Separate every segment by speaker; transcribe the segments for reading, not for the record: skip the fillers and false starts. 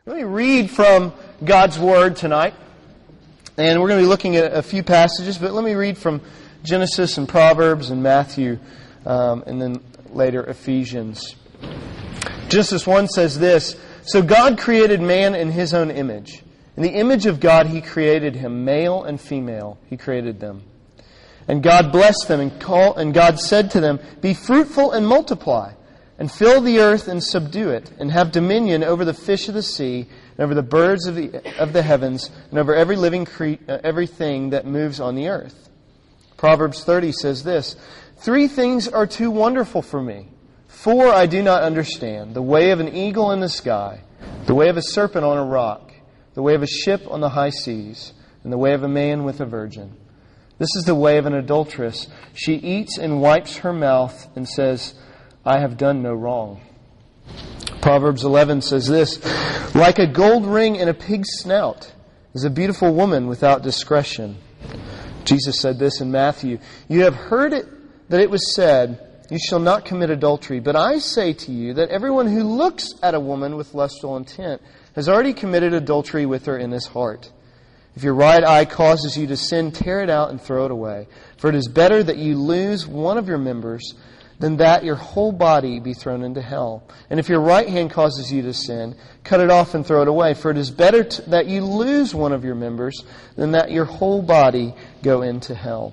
Speaker 1: Let me read from God's Word tonight. And we're going to be looking at a few passages, but let me read from Genesis and Proverbs and Matthew, and then later Ephesians. Genesis 1 says this, "So God created man in His own image. In the image of God He created him, male and female He created them. And God blessed them, and God said to them, 'Be fruitful and multiply, and fill the earth and subdue it, and have dominion over the fish of the sea, and over the birds of the heavens, and over every living everything that moves on the earth.'" Proverbs 30 says this, "3 things are too wonderful for me. 4 I do not understand. The way of an eagle in the sky, the way of a serpent on a rock, the way of a ship on the high seas, and the way of a man with a virgin. This is the way of an adulteress. She eats and wipes her mouth and says, 'I have done no wrong.'" Proverbs 11 says this, "Like a gold ring in a pig's snout is a beautiful woman without discretion." Jesus said this in Matthew, "You have heard that it was said, 'You shall not commit adultery.' But I say to you that everyone who looks at a woman with lustful intent has already committed adultery with her in his heart. If your right eye causes you to sin, tear it out and throw it away. For it is better that you lose one of your members than that your whole body be thrown into hell. And if your right hand causes you to sin, cut it off and throw it away. For it is better that you lose one of your members than that your whole body go into hell."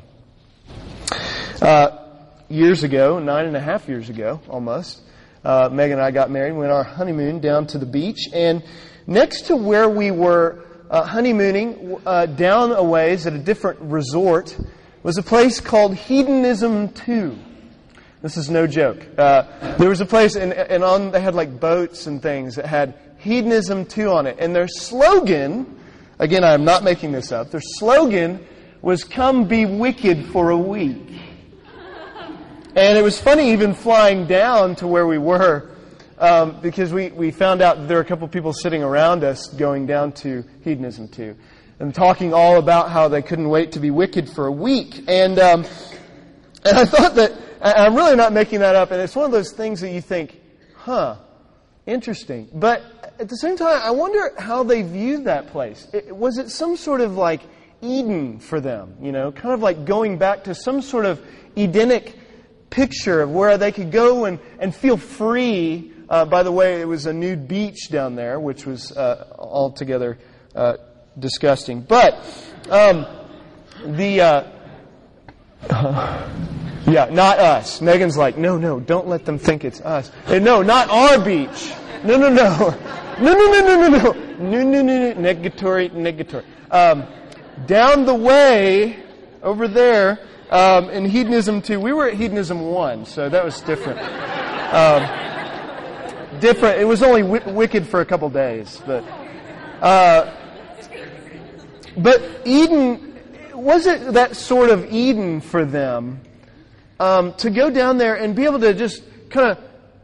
Speaker 1: Years ago, 9.5 years ago, almost, Megan and I got married. We went on our honeymoon down to the beach. And next to where we were honeymooning, down a ways at a different resort, was a place called Hedonism 2. This is no joke. There was a place, and they had like boats and things that had Hedonism 2 on it. And their slogan, again, I am not making this up, their slogan was, "Come be wicked for a week." And it was funny even flying down to where we were, because we found out there were a couple of people sitting around us going down to Hedonism 2 and talking all about how they couldn't wait to be wicked for a week. And I thought that, I'm really not making that up, and it's one of those things that you think, interesting. But at the same time, I wonder how they viewed that place. Was it some sort of like Eden for them, kind of like going back to some sort of Edenic picture of where they could go and feel free. By the way, it was a nude beach down there, which was altogether disgusting. But yeah, not us. Megan's like, no, don't let them think it's us. And no, not our beach. No. Negatory. Down the way over there. In Hedonism 2, we were at Hedonism 1, so that was different. Different. It was only wicked for a couple days, but Eden, was it that sort of Eden for them to go down there and be able to just kind of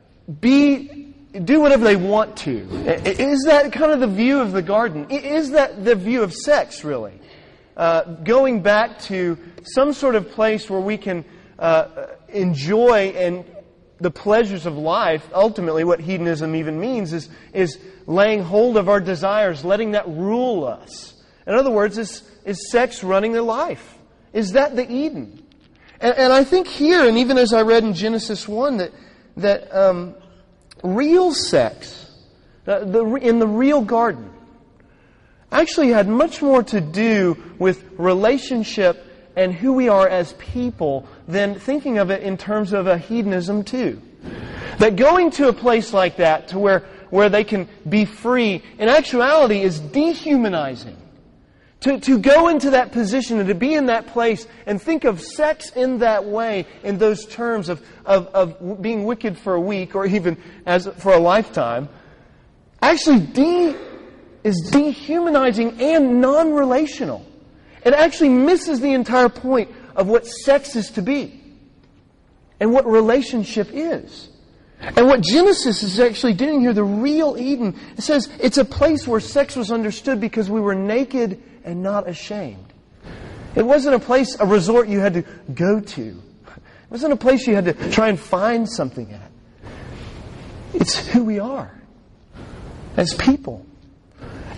Speaker 1: do whatever they want to? Is that kind of the view of the garden? Is that the view of sex, really? Going back to some sort of place where we can enjoy and the pleasures of life. Ultimately, what hedonism even means is laying hold of our desires, letting that rule us. In other words, is sex running their life? Is that the Eden? And I think here, and even as I read in Genesis 1, that real sex, in the real garden, actually had much more to do with relationship and who we are as people than thinking of it in terms of a hedonism 2. That going to a place like that, to where they can be free, in actuality is dehumanizing. To go into that position and to be in that place and think of sex in that way, in those terms of being wicked for a week or even as for a lifetime, actually is dehumanizing and non-relational. It actually misses the entire point of what sex is to be and what relationship is. And what Genesis is actually doing here, the real Eden, it says it's a place where sex was understood because we were naked and not ashamed. It wasn't a resort you had to go to. It wasn't a place you had to try and find something at. It's who we are as people.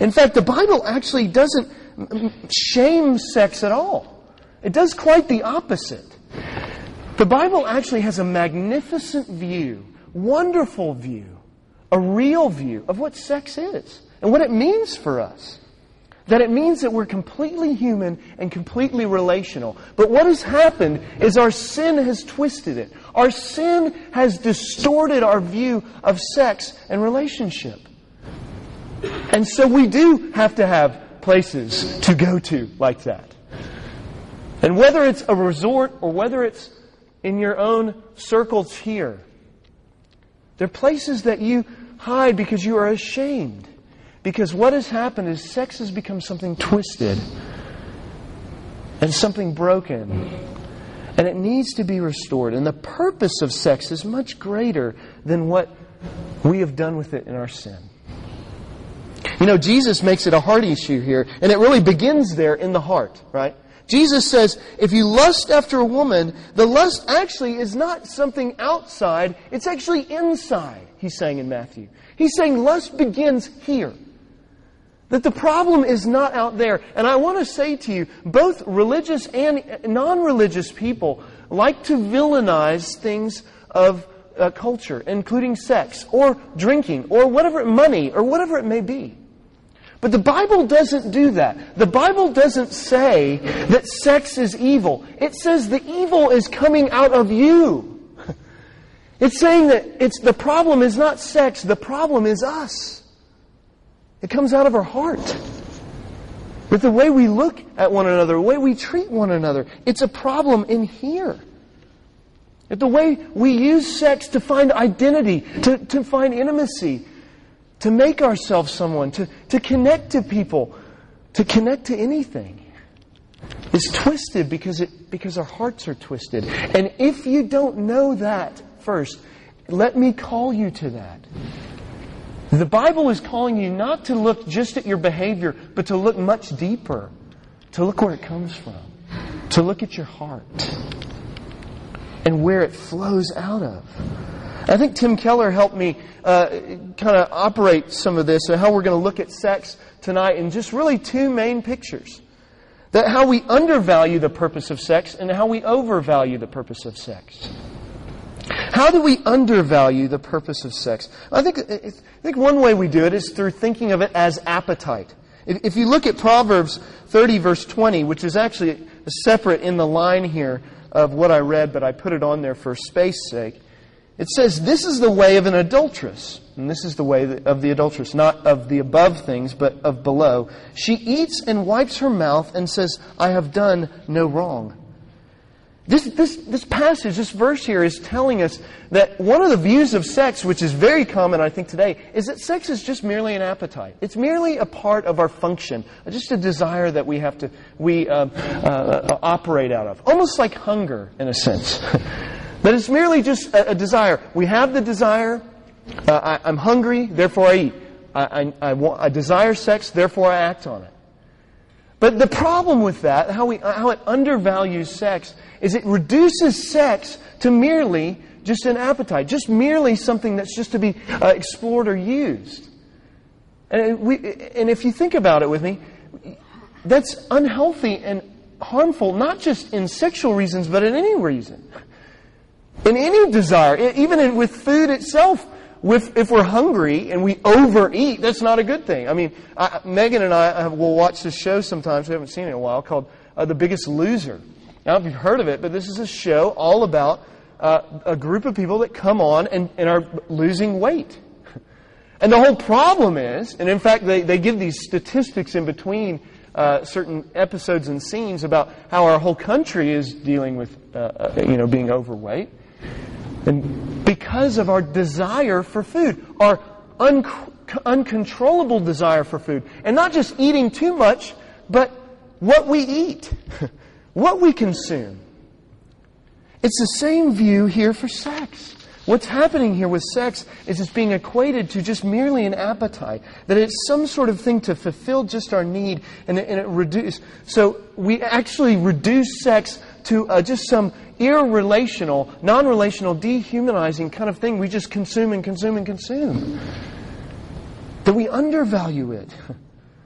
Speaker 1: In fact, the Bible actually doesn't shame sex at all. It does quite the opposite. The Bible actually has a magnificent view, wonderful view, a real view of what sex is and what it means for us. That it means that we're completely human and completely relational. But what has happened is our sin has twisted it. Our sin has distorted our view of sex and relationship. And so we do have to have places to go to like that. And whether it's a resort or whether it's in your own circles here, they're places that you hide because you are ashamed. Because what has happened is sex has become something twisted and something broken. And it needs to be restored. And the purpose of sex is much greater than what we have done with it in our sin. You know, Jesus makes it a heart issue here. And it really begins there in the heart, right? Jesus says, if you lust after a woman, the lust actually is not something outside. It's actually inside, he's saying in Matthew. He's saying lust begins here. That the problem is not out there. And I want to say to you, both religious and non-religious people like to villainize things of culture, including sex, or drinking, or whatever, money, or whatever it may be. But the Bible doesn't do that. The Bible doesn't say that sex is evil. It says the evil is coming out of you. It's saying that the problem is not sex, the problem is us. It comes out of our heart. With the way we look at one another, the way we treat one another. It's a problem in here. With the way we use sex to find identity, to find intimacy, to make ourselves someone, to connect to people, to connect to anything. It's twisted because our hearts are twisted. And if you don't know that first, let me call you to that. The Bible is calling you not to look just at your behavior, but to look much deeper. To look where it comes from. To look at your heart. And where it flows out of. I think Tim Keller helped me kind of operate some of this and how we're going to look at sex tonight in just really two main pictures. That how we undervalue the purpose of sex and how we overvalue the purpose of sex. How do we undervalue the purpose of sex? I think one way we do it is through thinking of it as appetite. If you look at Proverbs 30 verse 20, which is actually separate in the line here of what I read, but I put it on there for space's sake. It says, this is the way of an adulteress. And this is the way of the adulteress, not of the above things, but of below. She eats and wipes her mouth and says, I have done no wrong. This passage, this verse here is telling us that one of the views of sex, which is very common, I think, today, is that sex is just merely an appetite. It's merely a part of our function, just a desire that we have to operate out of. Almost like hunger, in a sense. That it's merely just a desire. We have the desire. I'm hungry, therefore I eat. I desire sex, therefore I act on it. But the problem with that, how it undervalues sex, is it reduces sex to merely just an appetite, just merely something that's just to be explored or used. And if you think about it with me, that's unhealthy and harmful, not just in sexual reasons, but in any reason. In any desire, even with food itself. If we're hungry and we overeat, that's not a good thing. I mean, Megan and I will watch this show sometimes. We haven't seen it in a while, called The Biggest Loser. I don't know if you've heard of it, but this is a show all about a group of people that come on and are losing weight. And the whole problem is, and in fact they give these statistics in between certain episodes and scenes about how our whole country is dealing with being overweight. And because of our desire for food, our uncontrollable desire for food. And not just eating too much, but what we eat, what we consume. It's the same view here for sex. What's happening here with sex is it's being equated to just merely an appetite. That it's some sort of thing to fulfill just our need, and it reduce. So we actually reduce sex to just some irrelational, non-relational, dehumanizing kind of thing. We just consume and consume and consume. That we undervalue it.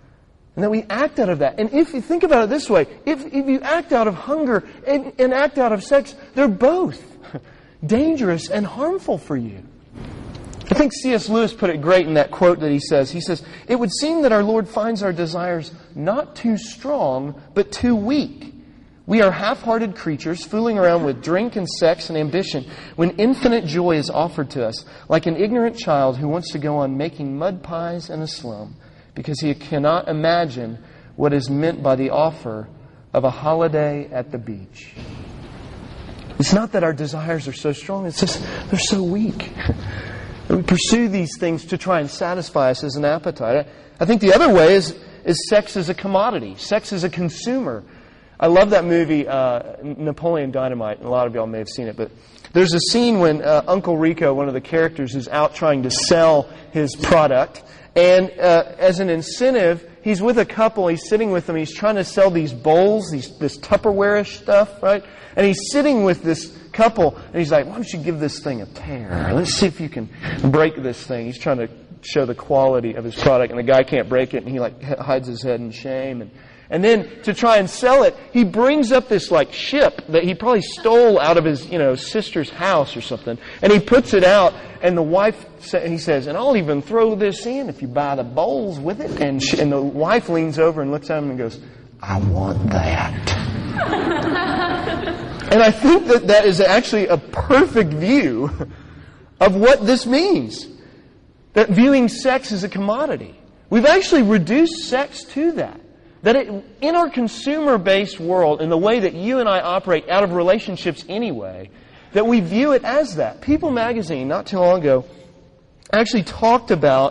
Speaker 1: And that we act out of that. And if you think about it this way, if you act out of hunger and act out of sex, they're both dangerous and harmful for you. I think C.S. Lewis put it great in that quote that he says. He says, "It would seem that our Lord finds our desires not too strong, but too weak. We are half-hearted creatures fooling around with drink and sex and ambition when infinite joy is offered to us, like an ignorant child who wants to go on making mud pies in a slum because he cannot imagine what is meant by the offer of a holiday at the beach." It's not that our desires are so strong, it's just they're so weak. We pursue these things to try and satisfy us as an appetite. I think the other way is sex as a commodity. Sex as a consumer. I love that movie, Napoleon Dynamite. A lot of y'all may have seen it. But there's a scene when Uncle Rico, one of the characters, is out trying to sell his product. And as an incentive, he's with a couple. He's sitting with them. He's trying to sell these bowls, this Tupperware-ish stuff, right? And he's sitting with this couple, and he's like, "Why don't you give this thing a tear? Let's see if you can break this thing." He's trying to show the quality of his product, and the guy can't break it, and he hides his head in shame. And then to try and sell it, he brings up this ship that he probably stole out of his sister's house or something, and he puts it out. And the wife, he says, "And I'll even throw this in if you buy the bowls with it." And the wife leans over and looks at him and goes, "I want that." And I think that is actually a perfect view of what this means. That viewing sex as a commodity. We've actually reduced sex to that. That in our consumer-based world, in the way that you and I operate out of relationships anyway, that we view it as that. People magazine, not too long ago, actually talked about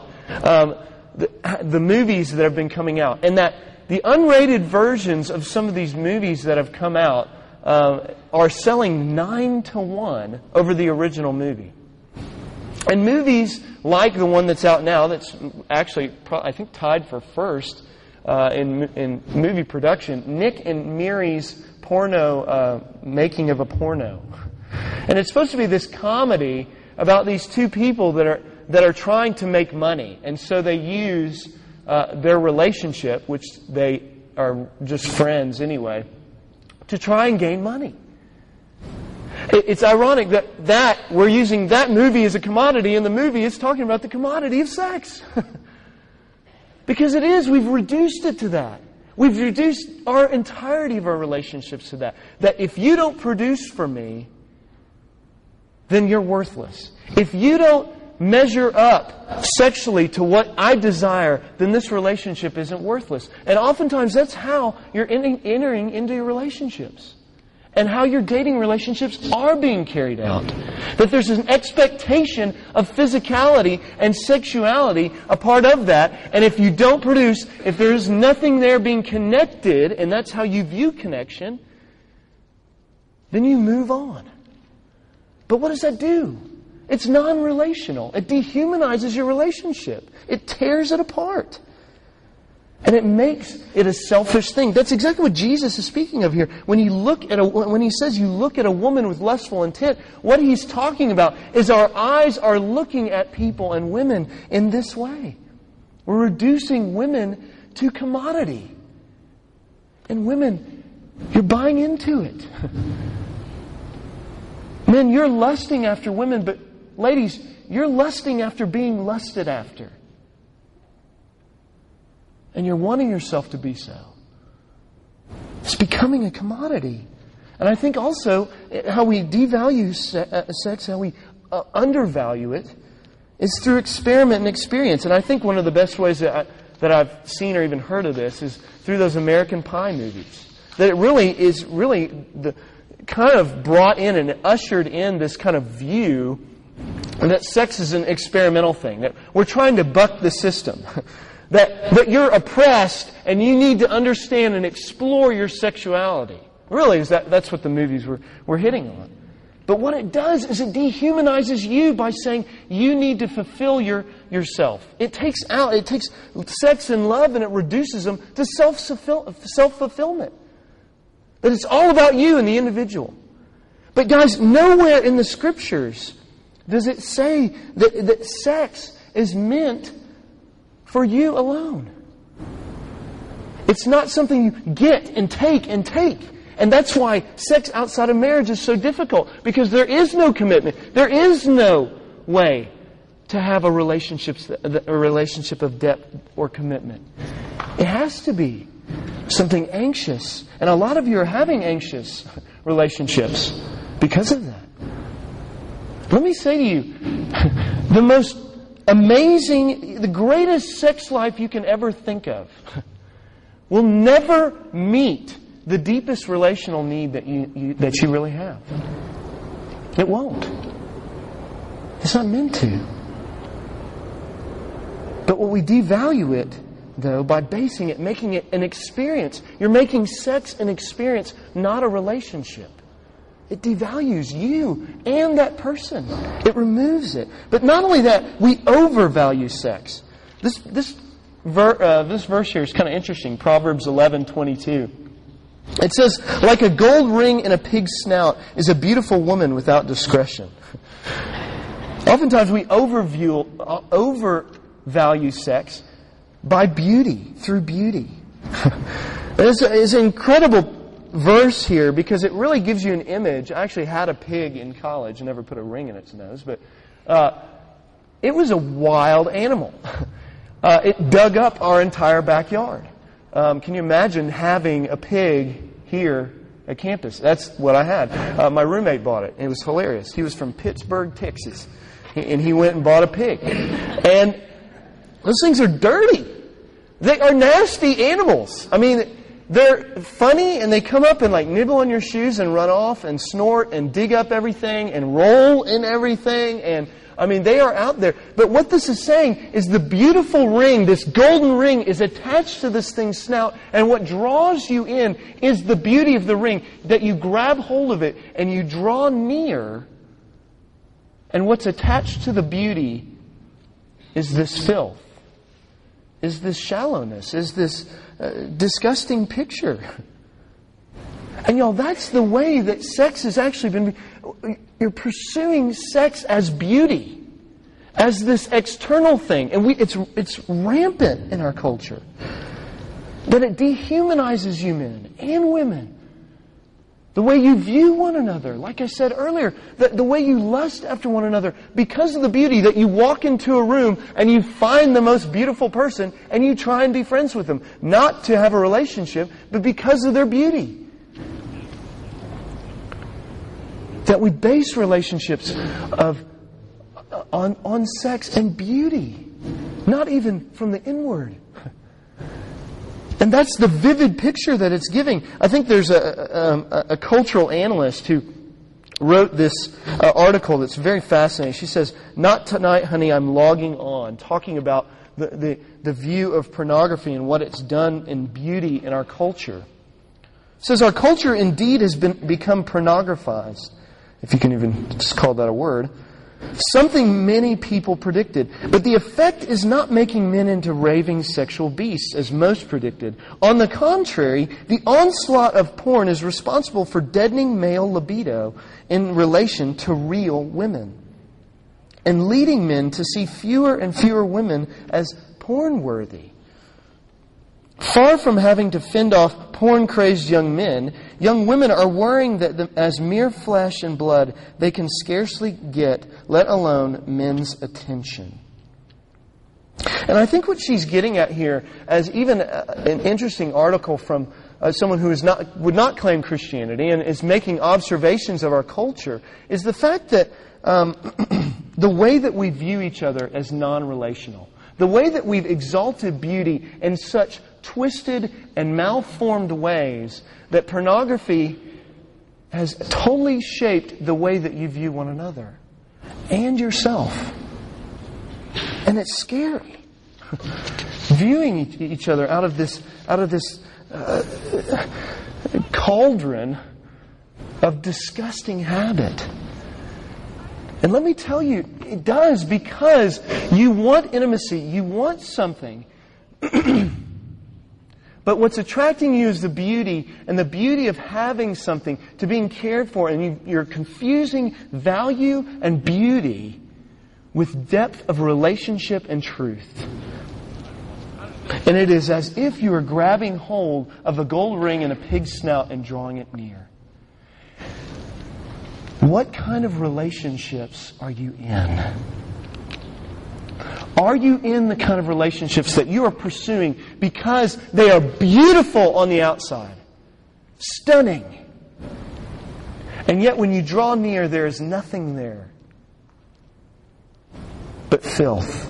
Speaker 1: the movies that have been coming out. And that the unrated versions of some of these movies that have come out are selling 9-1 over the original movie. And movies like the one that's out now, that's actually, I think, tied for first in movie production, Nick and Miri's porno, making of a porno. And it's supposed to be this comedy about these two people that are trying to make money. And so they use their relationship, which they are just friends anyway, to try and gain money. It's ironic that we're using that movie as a commodity, and the movie is talking about the commodity of sex. Because it is. We've reduced it to that. We've reduced our entirety of our relationships to that. That if you don't produce for me, then you're worthless. If you don't measure up sexually to what I desire, then this relationship isn't worthless. And oftentimes that's how you're entering into your relationships. And how your dating relationships are being carried out. That there's an expectation of physicality and sexuality a part of that. And if you don't produce, if there's nothing there being connected, and that's how you view connection, then you move on. But what does that do? It's non-relational. It dehumanizes your relationship. It tears it apart. And it makes it a selfish thing. That's exactly what Jesus is speaking of here. When he says you look at a woman with lustful intent, what he's talking about is our eyes are looking at people and women in this way. We're reducing women to commodity. And women, you're buying into it. Men, you're lusting after women, but ladies, you're lusting after being lusted after. And you're wanting yourself to be so. It's becoming a commodity. And I think also how we devalue sex, how we undervalue it, is through experiment and experience. And I think one of the best ways that I've seen or even heard of this is through those American Pie movies. That it really is the kind of brought in and ushered in this kind of view that sex is an experimental thing. That we're trying to buck the system. That you're oppressed and you need to understand and explore your sexuality. Really, that's what the movies were hitting on. But what it does is it dehumanizes you by saying you need to fulfill yourself. It takes sex and love and it reduces them to self-fulfillment. That it's all about you and the individual. But guys, nowhere in the Scriptures does it say that sex is meant for you alone. It's not something you get and take and take. And that's why sex outside of marriage is so difficult, because there is no commitment. There is no way to have a relationship of depth or commitment. It has to be something anxious. And a lot of you are having anxious relationships because of that. Let me say to you, the most amazing, the greatest sex life you can ever think of will never meet the deepest relational need that you really have. It won't. It's not meant to. But what we devalue it, though, by basing it, making it an experience. You're making sex an experience, not a relationship. It devalues you and that person. It removes it. But not only that, we overvalue sex. This verse here is kind of interesting. Proverbs 11:22. It says, "Like a gold ring in a pig's snout is a beautiful woman without discretion." Oftentimes we overvalue sex by beauty, through beauty. It's an incredible verse here because it really gives you an image. I actually had a pig in college. I never put a ring in its nose, but it was a wild animal. It dug up our entire backyard. Can you imagine having a pig here at campus? That's what I had. My roommate bought it. It was hilarious. He was from Pittsburgh, Texas. And he went and bought a pig. And those things are dirty. They are nasty animals. I mean, they're funny and they come up and like nibble on your shoes and run off and snort and dig up everything and roll in everything. And I mean, they are out there. But what this is saying is the beautiful ring, this golden ring, is attached to this thing's snout. And what draws you in is the beauty of the ring, that you grab hold of it and you draw near. And what's attached to the beauty is this filth, is this shallowness, is this disgusting picture. And y'all, that's the way that sex has actually been. You're pursuing sex as beauty, as this external thing, and it's rampant in our culture. That it dehumanizes you men and women. The way you view one another, like I said earlier, the way you lust after one another, because of the beauty, that you walk into a room and you find the most beautiful person and you try and be friends with them. Not to have a relationship, but because of their beauty. That we base relationships on sex and beauty, not even from the inward. And that's the vivid picture that it's giving. I think there's a cultural analyst who wrote this article that's very fascinating. She says, "Not tonight, honey, I'm logging on," talking about the view of pornography and what it's done in beauty in our culture. It says, "Our culture indeed has become pornographized," if you can even just call that a word, "something many people predicted. But the effect is not making men into raving sexual beasts, as most predicted. On the contrary, the onslaught of porn is responsible for deadening male libido in relation to real women, and leading men to see fewer and fewer women as porn-worthy. Far from having to fend off porn-crazed young men, young women are worrying that as mere flesh and blood, they can scarcely get, let alone men's attention." And I think what she's getting at here, as even an interesting article from someone who would not claim Christianity and is making observations of our culture, is the fact that the way that we view each other as non-relational, the way that we've exalted beauty in such twisted and malformed ways that pornography has totally shaped the way that you view one another and yourself. And it's scary. Viewing each other out of this cauldron of disgusting habit. And let me tell you, it does, because you want intimacy, you want something. But what's attracting you is the beauty, and the beauty of having something, to being cared for, and you're confusing value and beauty with depth of relationship and truth. And it is as if you are grabbing hold of a gold ring in a pig's snout and drawing it near. What kind of relationships are you in? Are you in the kind of relationships that you are pursuing because they are beautiful on the outside? Stunning. And yet when you draw near, there is nothing there but filth.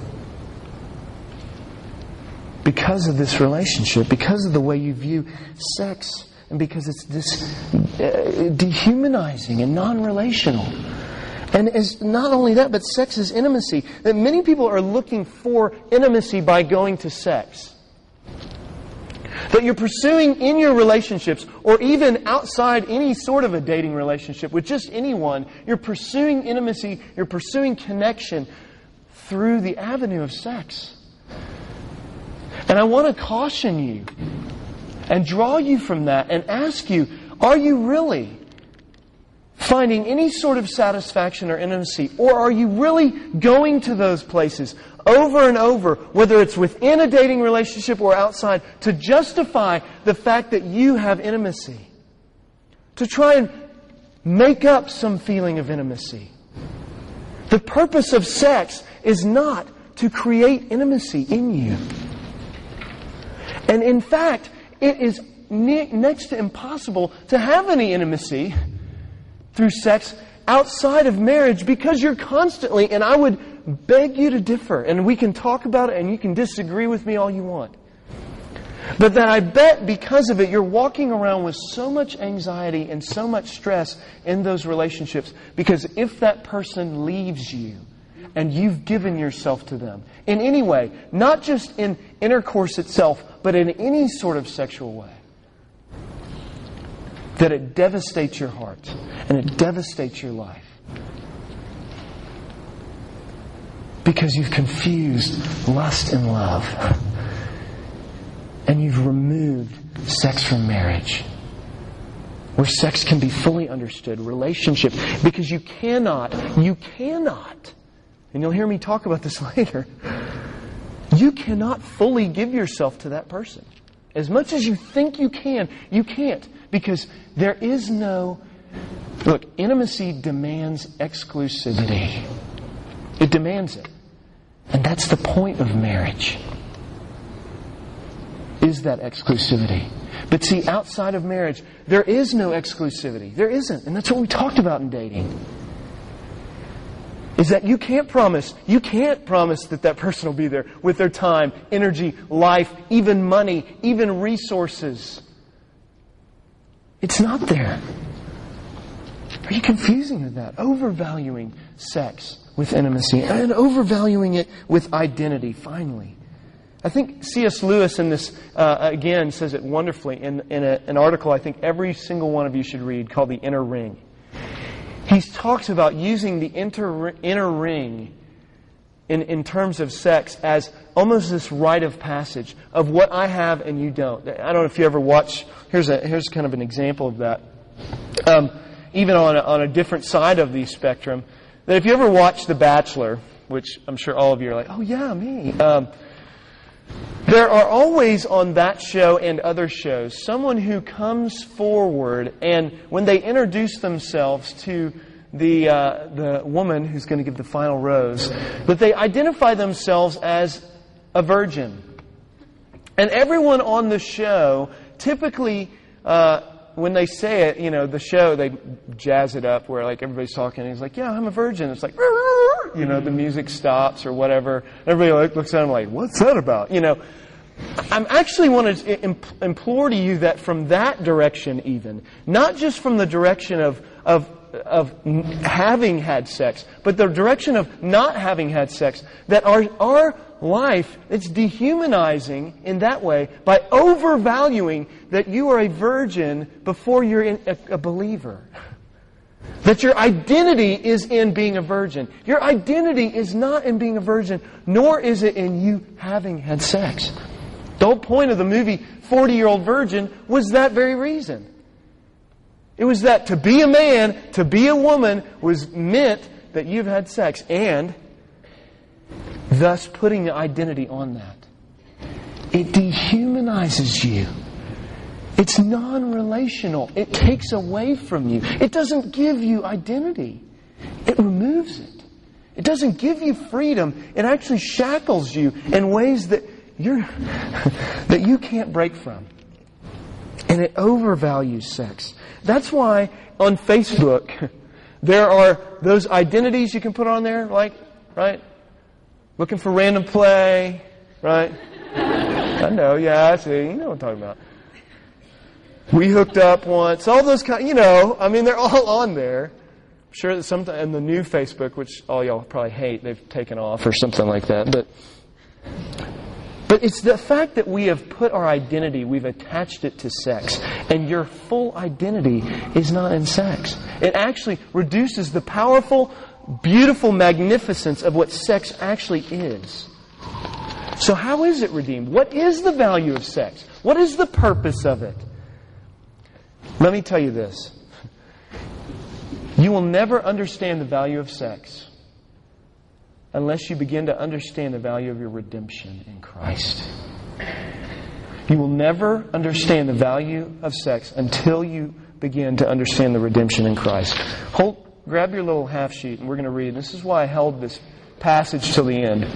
Speaker 1: Because of this relationship, because of the way you view sex, and because it's this dehumanizing and non-relational. And it's not only that, but sex is intimacy. That many people are looking for intimacy by going to sex. That you're pursuing in your relationships, or even outside any sort of a dating relationship with just anyone, you're pursuing intimacy, you're pursuing connection through the avenue of sex. And I want to caution you and draw you from that and ask you, are you really finding any sort of satisfaction or intimacy? Or are you really going to those places over and over, whether it's within a dating relationship or outside, to justify the fact that you have intimacy? To try and make up some feeling of intimacy. The purpose of sex is not to create intimacy in you. And in fact, it is next to impossible to have any intimacy through sex outside of marriage, because you're constantly, and I would beg you to differ, and we can talk about it and you can disagree with me all you want. But that I bet because of it, you're walking around with so much anxiety and so much stress in those relationships, because if that person leaves you, and you've given yourself to them in any way, not just in intercourse itself, but in any sort of sexual way, that it devastates your heart and it devastates your life. Because you've confused lust and love. And you've removed sex from marriage, where sex can be fully understood, relationship. Because you cannot, and you'll hear me talk about this later, you cannot fully give yourself to that person. As much as you think you can, you can't. Because there is no... Look, intimacy demands exclusivity. It demands it. And that's the point of marriage. Is that exclusivity. But see, outside of marriage, there is no exclusivity. There isn't. And that's what we talked about in dating. Is that you can't promise that that person will be there with their time, energy, life, even money, even resources. It's not there. Are you confusing with that? Overvaluing sex with intimacy and overvaluing it with identity, finally. I think C.S. Lewis in this, again, says it wonderfully in an article I think every single one of you should read called The Inner Ring. He talks about using the inner ring in terms of sex as almost this rite of passage of what I have and you don't. I don't know if you ever watch, here's kind of an example of that. Even on a different side of the spectrum, that if you ever watch The Bachelor, which I'm sure all of you are like, oh yeah, me. There are always on that show and other shows someone who comes forward, and when they introduce themselves to the woman who's going to give the final rose, that they identify themselves as a virgin. And everyone on the show typically, when they say it, the show, they jazz it up where like everybody's talking and he's like, yeah, I'm a virgin. It's like, the music stops or whatever. Everybody looks at him like, what's that about? I actually want to implore to you that from that direction even, not just from the direction of having had sex, but the direction of not having had sex, that our life, it's dehumanizing in that way by overvaluing that you are a virgin before you're a believer. That your identity is in being a virgin. Your identity is not in being a virgin, nor is it in you having had sex. The whole point of the movie 40-Year-Old Virgin was that very reason. It was that to be a man, to be a woman, was meant that you've had sex, and thus putting the identity on that. it dehumanizes you. It's non-relational. It takes away from you. It doesn't give you identity. It removes it. It doesn't give you freedom. It actually shackles you in ways that you can't break from. And it overvalues sex. That's why on Facebook there are those identities you can put on there, like, right? Looking for random play, right? I know, yeah, I see. You know what I'm talking about. We hooked up once. All those kind, they're all on there. I'm sure that sometimes in the new Facebook, which all y'all probably hate, they've taken off or something like that. But it's the fact that we have put our identity, we've attached it to sex, and your full identity is not in sex. It actually reduces the powerful, beautiful magnificence of what sex actually is. So how is it redeemed? What is the value of sex? What is the purpose of it? Let me tell you this. You will never understand the value of sex unless you begin to understand the value of your redemption in Christ. You will never understand the value of sex until you begin to understand the redemption in Christ. Grab your little half sheet and we're going to read. This is why I held this passage till the end.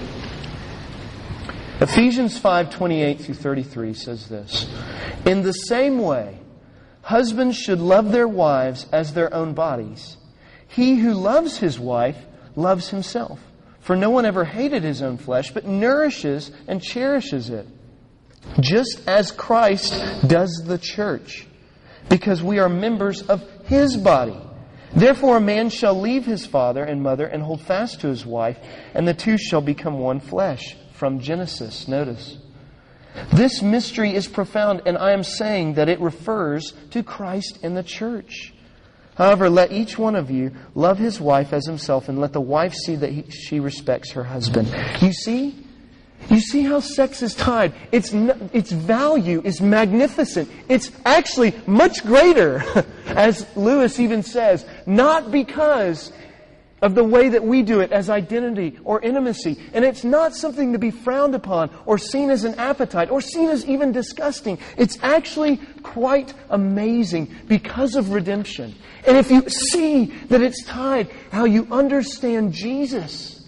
Speaker 1: Ephesians 5:28 through 33 says this. In the same way, husbands should love their wives as their own bodies. He who loves his wife loves himself. For no one ever hated his own flesh, but nourishes and cherishes it, just as Christ does the church, because we are members of His body. Therefore a man shall leave his father and mother and hold fast to his wife, and the two shall become one flesh. From Genesis, notice. This mystery is profound, and I am saying that it refers to Christ and the church. However, let each one of you love his wife as himself, and let the wife see that she respects her husband. You see? You see how sex is tied? Its value is magnificent. It's actually much greater, as Lewis even says, not because of the way that we do it as identity or intimacy. And it's not something to be frowned upon or seen as an appetite or seen as even disgusting. It's actually quite amazing because of redemption. And if you see that it's tied, how you understand Jesus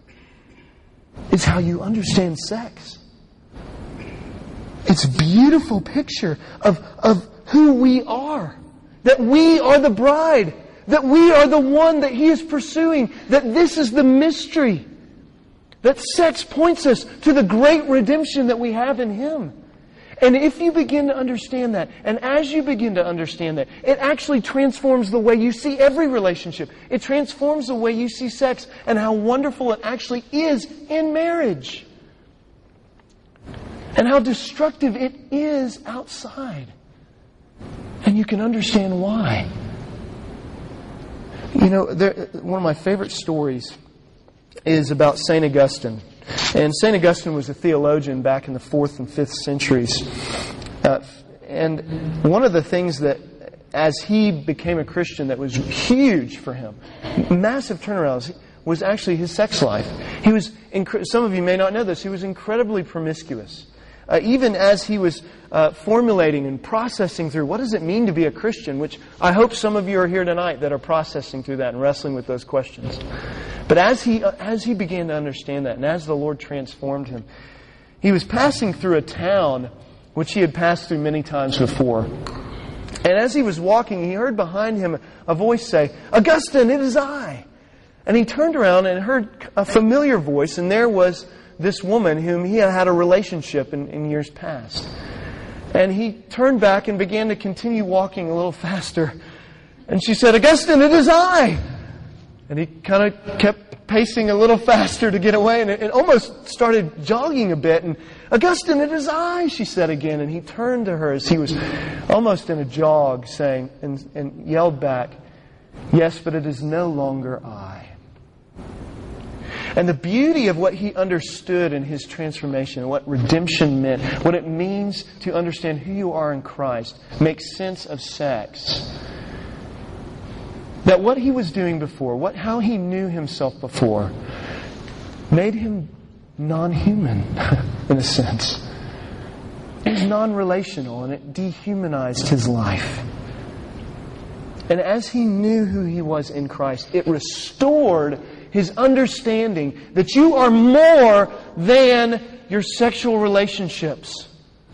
Speaker 1: is how you understand sex. It's a beautiful picture of who we are. That we are the bride. That we are the one that He is pursuing. That this is the mystery. That sex points us to the great redemption that we have in Him. And if you begin to understand that, and as you begin to understand that, it actually transforms the way you see every relationship. It transforms the way you see sex and how wonderful it actually is in marriage. And how destructive it is outside. And you can understand why. You know, one of my favorite stories is about St. Augustine. And St. Augustine was a theologian back in the 4th and 5th centuries. And one of the things that, as he became a Christian, that was huge for him, massive turnarounds, was actually his sex life. He was, some of you may not know this, he was incredibly promiscuous. Even as he was formulating and processing through what does it mean to be a Christian, which I hope some of you are here tonight that are processing through that and wrestling with those questions. But as he began to understand that, and as the Lord transformed him, he was passing through a town which he had passed through many times before. And as he was walking, he heard behind him a voice say, "Augustine, it is I." And he turned around and heard a familiar voice, and there was this woman whom he had had a relationship in years past. And he turned back and began to continue walking a little faster. And she said, "Augustine, it is I." And he kind of kept pacing a little faster to get away, and it almost started jogging a bit. And, "Augustine, it is I," she said again. And he turned to her as he was almost in a jog, saying, and yelled back, "Yes, but it is no longer I." And the beauty of what he understood in his transformation, and what redemption meant, what it means to understand who you are in Christ, makes sense of sex. That what he was doing before, how he knew himself before, made him non-human, in a sense. It was non-relational, and it dehumanized his life. And as he knew who he was in Christ, it restored his understanding that you are more than your sexual relationships.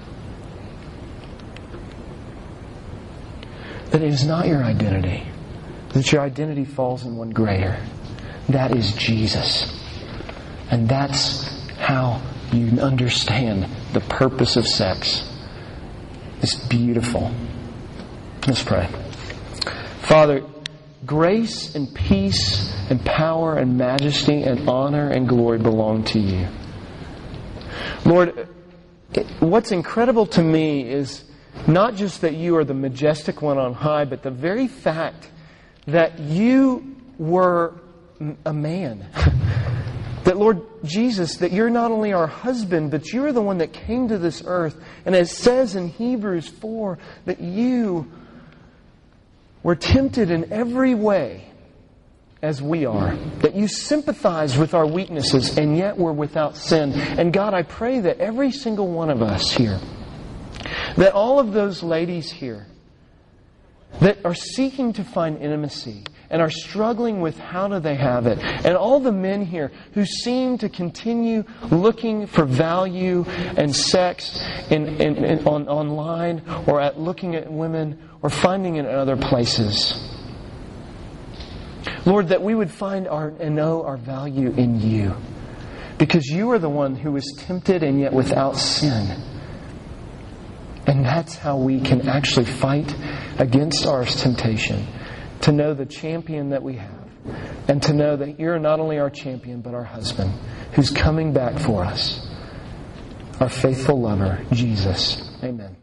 Speaker 1: That it is not your identity. That your identity falls in one greater. That is Jesus. And that's how you understand the purpose of sex. It's beautiful. Let's pray. Father, grace and peace and power and majesty and honor and glory belong to you. Lord, what's incredible to me is not just that you are the majestic one on high, but the very fact that you were a man. That, Lord Jesus, that you're not only our husband, but you're the one that came to this earth. And as it says in Hebrews 4, that you were tempted in every way as we are. That you sympathize with our weaknesses and yet were without sin. And God, I pray that every single one of us here, that all of those ladies here that are seeking to find intimacy and are struggling with how do they have it, and all the men here who seem to continue looking for value and sex online or at looking at women or finding it in other places. Lord, that we would find and know our value in you, because you are the one who was tempted and yet without sin. And that's how we can actually fight against our temptation. To know the champion that we have. And to know that you're not only our champion, but our husband, who's coming back for us. Our faithful lover, Jesus. Amen.